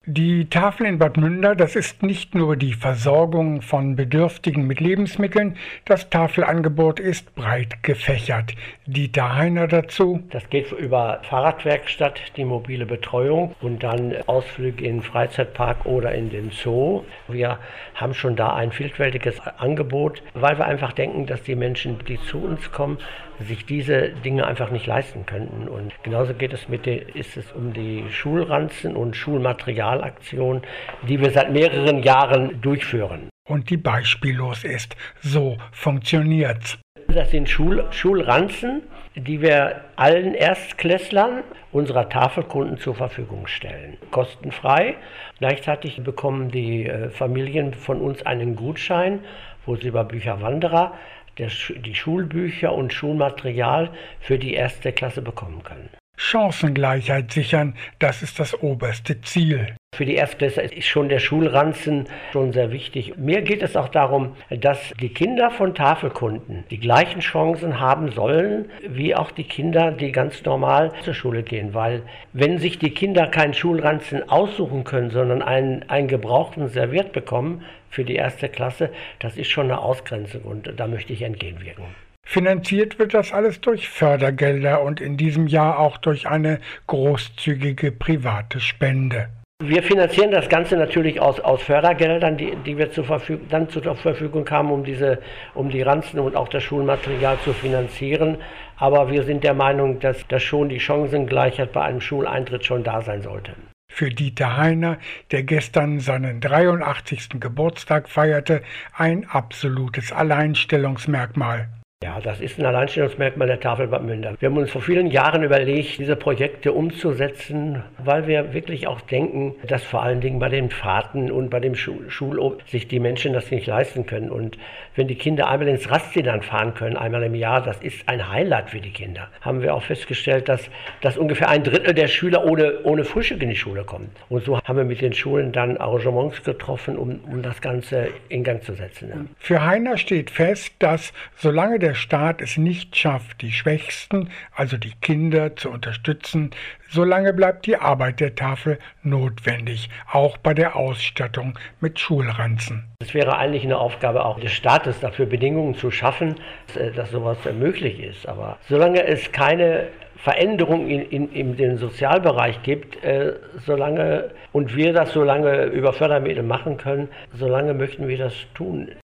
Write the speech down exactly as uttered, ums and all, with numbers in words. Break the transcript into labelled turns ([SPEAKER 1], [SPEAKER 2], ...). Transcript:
[SPEAKER 1] Die Tafel in Bad Münder, das ist nicht nur die Versorgung von Bedürftigen mit Lebensmitteln, das Tafelangebot ist breit gefächert. Dieter Heiner dazu.
[SPEAKER 2] Das geht über Fahrradwerkstatt, die mobile Betreuung und dann Ausflüge in den Freizeitpark oder in den Zoo. Wir haben schon da ein vielfältiges Angebot, weil wir einfach denken, dass die Menschen, die zu uns kommen, sich diese Dinge einfach nicht leisten könnten. Und genauso geht es mit der, ist es um die Schulranzen und Schulmaterialaktion, die wir seit mehreren Jahren durchführen.
[SPEAKER 1] Und die beispiellos ist. So funktioniert's.
[SPEAKER 2] Das sind Schul Schulranzen, die wir allen Erstklässlern unserer Tafelkunden zur Verfügung stellen. Kostenfrei. Gleichzeitig bekommen die äh, Familien von uns einen Gutschein, wo sie über Bücherwanderer die Schulbücher und Schulmaterial für die erste Klasse bekommen können.
[SPEAKER 1] Chancengleichheit sichern, das ist das oberste Ziel.
[SPEAKER 2] Für die Erstklässler ist schon der Schulranzen schon sehr wichtig. Mir geht es auch darum, dass die Kinder von Tafelkunden die gleichen Chancen haben sollen, wie auch die Kinder, die ganz normal zur Schule gehen. Weil wenn sich die Kinder keinen Schulranzen aussuchen können, sondern einen, einen gebrauchten serviert bekommen für die erste Klasse, das ist schon eine Ausgrenzung und da möchte ich entgegenwirken.
[SPEAKER 1] Finanziert wird das alles durch Fördergelder und in diesem Jahr auch durch eine großzügige private Spende.
[SPEAKER 2] Wir finanzieren das Ganze natürlich aus, aus Fördergeldern, die, die wir zur Verfügung, dann zur Verfügung haben, um, diese, um die Ranzen und auch das Schulmaterial zu finanzieren. Aber wir sind der Meinung, dass, dass schon die Chancengleichheit bei einem Schuleintritt schon da sein sollte.
[SPEAKER 1] Für Dieter Heiner, der gestern seinen dreiundachtzigsten Geburtstag feierte, ein absolutes Alleinstellungsmerkmal.
[SPEAKER 2] Ja, das ist ein Alleinstellungsmerkmal der Tafel Bad Münder. Wir haben uns vor vielen Jahren überlegt, diese Projekte umzusetzen, weil wir wirklich auch denken, dass vor allen Dingen bei den Fahrten und bei dem Schul Schulobst sich die Menschen das nicht leisten können. Und wenn die Kinder einmal ins Rastseeland fahren können, einmal im Jahr, das ist ein Highlight für die Kinder. Haben wir auch festgestellt, dass, dass ungefähr ein Drittel der Schüler ohne, ohne Frühstück in die Schule kommt. Und so haben wir mit den Schulen dann Arrangements getroffen, um, um das Ganze in Gang zu setzen. Ja.
[SPEAKER 1] Für Heiner steht fest, dass solange der Der Staat es nicht schafft, die Schwächsten, also die Kinder, zu unterstützen, solange bleibt die Arbeit der Tafel notwendig, auch bei der Ausstattung mit Schulranzen.
[SPEAKER 2] Es wäre eigentlich eine Aufgabe auch des Staates, dafür Bedingungen zu schaffen, dass, dass sowas möglich ist. Aber solange es keine Veränderung in, in, in den Sozialbereich gibt, äh, solange und wir das solange über Fördermittel machen können, solange möchten wir das tun.